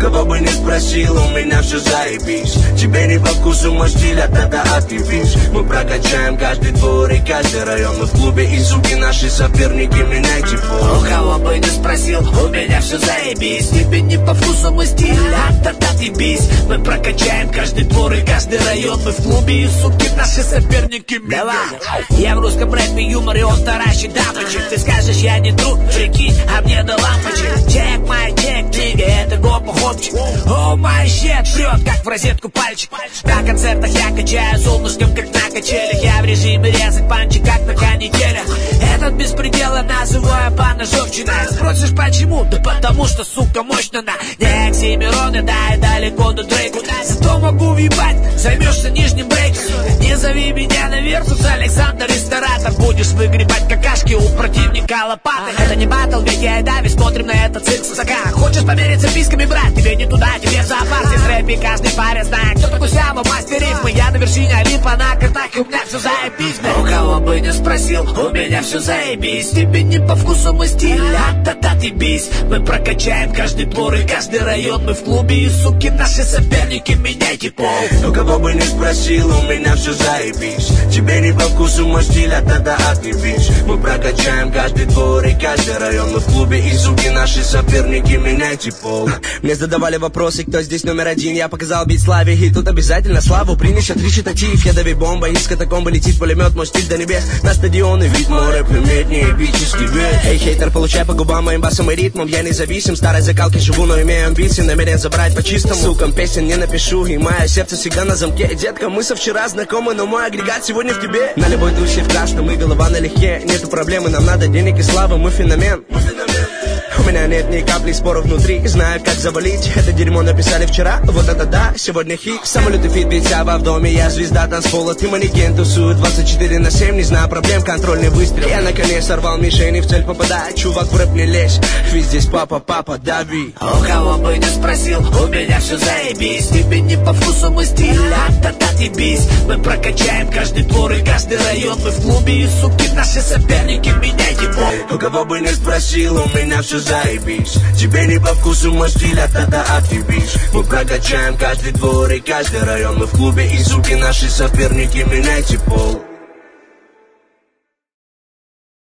кого бы не спросил, у меня все заебись. Тебе не по вкусу мой стиль, а тогда отъебись. Мы прокачаем каждый двор и каждый район. Мы в клубе и суки наши соперники, меняйте пол. У кого бы не спросил, у меня все заебись. Тебе не по вкусу мой стиль, а тогда отъебись. Мы прокачаем каждый двор и каждый район. Мы в клубе и суки наши соперники, меняйте. Я в русском рэпе юмор, и он таращит дамочек. Ты скажешь, я не друг, прикинь, а мне до лампочек. Чек, май чек, книга, это гопа хопчик. О, май щет, прет, как в розетку пальчик. На концертах я качаю солнышком, как на качелях. Я в режиме резать панчи, как на канителях. Этот беспредел называю поножовщиной. Спросишь, почему? Да потому что, сука, мощно на не Оксимироны, да и далеко до Дрейку. Зато могу въебать, займешься нижним брейком. Не зови меня на Версус, Александр Ресторатор. Будешь выгребать какашки у противника лопатой. Это не батл, ведь я и Дави смотрим на этот цирк с высока. Хочешь помериться писками, брат? Тебе не туда, тебе в зоопарк. Здесь рэпе каждый парень знает, кто такой Сяма, мастер рифмы. Я на вершине Олимпа, на картах, и у меня все заебись. У кого бы не спросил, у меня все заебись. Тебе не по вкусу мой стиль, а тогда отъебись. Мы прокачаем каждый двор и каждый район. Мы в клубе и суки наши соперники, меняйте пол. У кого бы не спросил, у меня все заебись. Тебе не по вкусу мой стиль, а тогда отъебись. Мы прокачаем каждый двор и каждый район. Мы в клубе и суки наши соперники, меняйте пол. Мне задавали вопросы, кто здесь номер один. Я показал бить Славе, и тут обязательно славу принесет речитатив. Я дави бомба, из катакомбы летит пулемет, мой стиль до небес. На стадионы вид, мой рэп имеет неэпический вес. Эй, хейтер, получай по губам моим басом и ритмом. Я независим, старой закалки живу, но имею амбиции. Намерен забрать по-чистому. Сукам песен не напишу, и мое сердце всегда на замке. Детка, мы со вчера знакомы, но мой агрегат сегодня в тебе. На любой душе в красном и голова налегке. Нету проблемы, нам надо денег и славы, мы феномен. У меня нет ни капли спора внутри. Знаю, как завалить. Это дерьмо написали вчера. Вот это да, сегодня хит. Самолеты фит, ведь в доме. Я звезда танцпола, ты манекен. Тусую 24/7, не знаю проблем. Контрольный выстрел. Я наконец сорвал мишень и в цель попадаю. Чувак, в рэп не лезь, ведь здесь папа, дави. У кого бы не спросил, у меня все заебись. Тебе не по вкусу мой стиль, а тогда отъебись. Мы прокачаем каждый двор и каждый район. Мы в клубе и суки наши соперники, меняйте пол. У кого бы не спросил, у меня все заебись. Тебе не по вкусу мой стиль, а тогда отъебись. Мы прокачаем каждый двор и каждый район. Мы в клубе и суки наши соперники, меняйте пол.